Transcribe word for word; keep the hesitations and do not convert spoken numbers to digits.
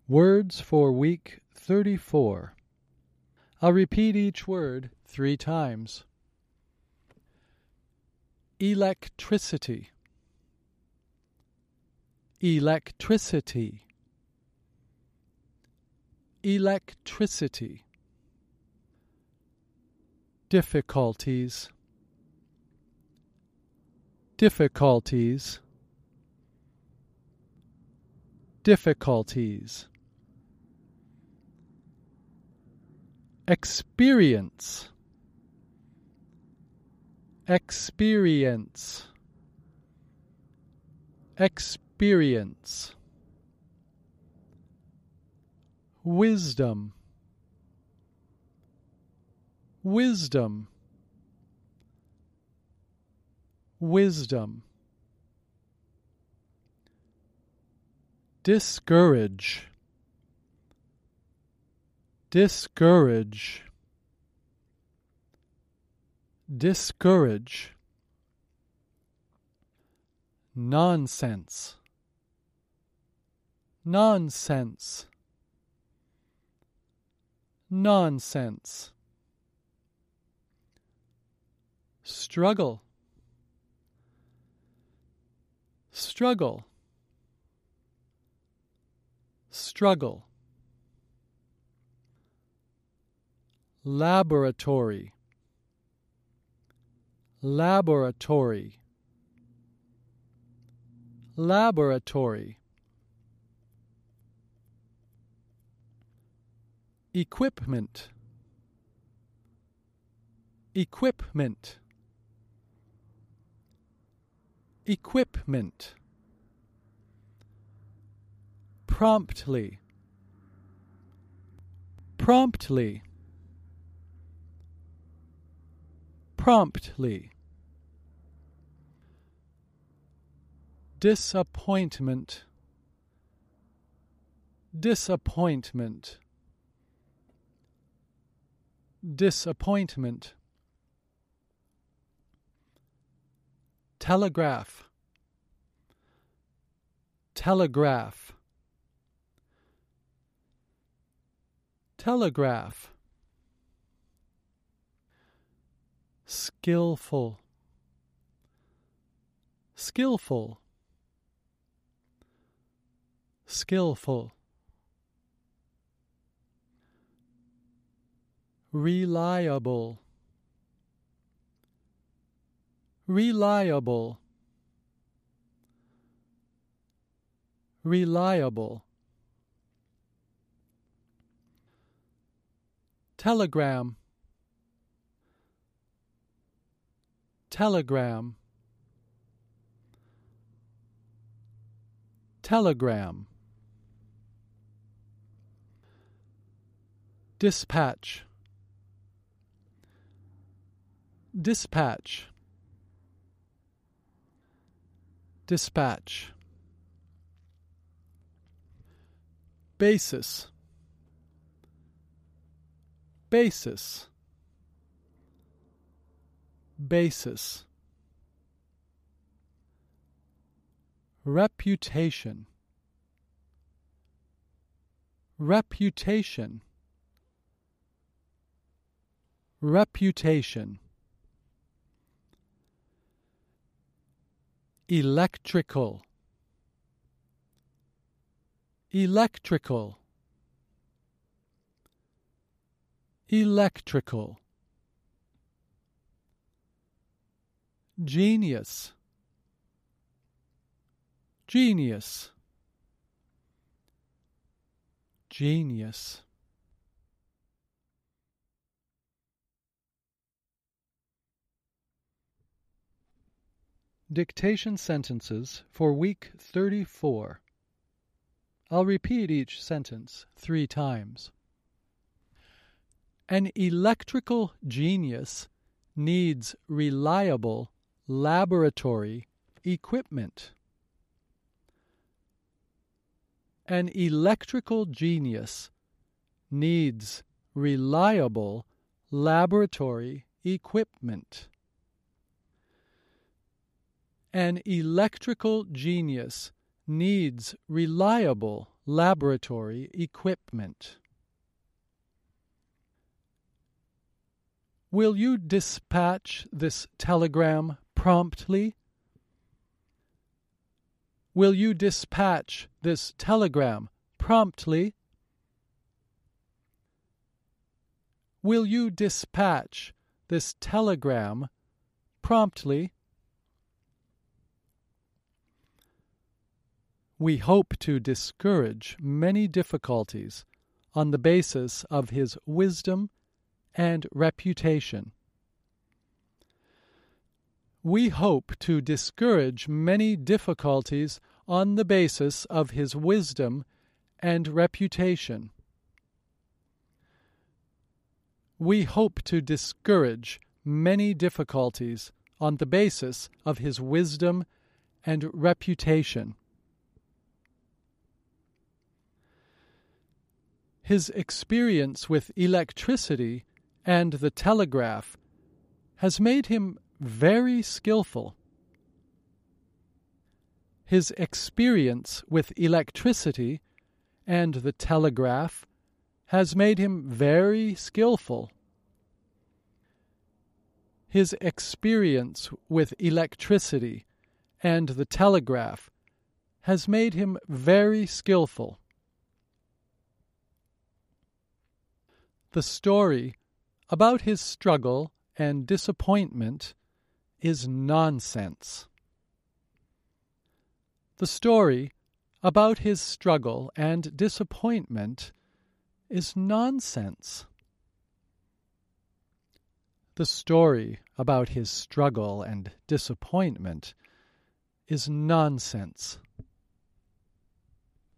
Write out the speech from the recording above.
Words for week thirty-four. I'll repeat each word three times. Electricity. Electricity. Electricity. Difficulties. Difficulties. Difficulties. Experience. Experience. Experience. Wisdom. Wisdom. Wisdom. Discourage. Discourage. Discourage. Nonsense. Nonsense. Nonsense. Struggle. Struggle. Struggle. Laboratory. Laboratory. Laboratory. Equipment. Equipment. Equipment. Promptly. Promptly. Promptly. Disappointment. Disappointment. Disappointment. Telegraph. Telegraph. Telegraph. Skillful. Skillful. Skillful. Reliable. Reliable. Reliable. Telegram. Telegram. Telegram. Dispatch. Dispatch. Dispatch. Basis. Basis. Basis. Reputation. Reputation. Reputation. Electrical. Electrical. Electrical. Genius. Genius. Genius. Dictation sentences for week thirty-four. I'll repeat each sentence three times. An electrical genius needs reliable laboratory equipment. An electrical genius needs reliable laboratory equipment. An electrical genius needs reliable laboratory equipment. Will you dispatch this telegram promptly? Will you dispatch this telegram promptly? Will you dispatch this telegram promptly? We hope to discourage many difficulties on the basis of his wisdom and reputation. We hope to discourage many difficulties on the basis of his wisdom and reputation. We hope to discourage many difficulties on the basis of his wisdom and reputation. His experience with electricity and the telegraph has made him very skillful. His experience with electricity and the telegraph has made him very skillful. His experience with electricity and the telegraph has made him very skillful. The story about his struggle and disappointment is nonsense. The story about his struggle and disappointment is nonsense. The story about his struggle and disappointment is nonsense.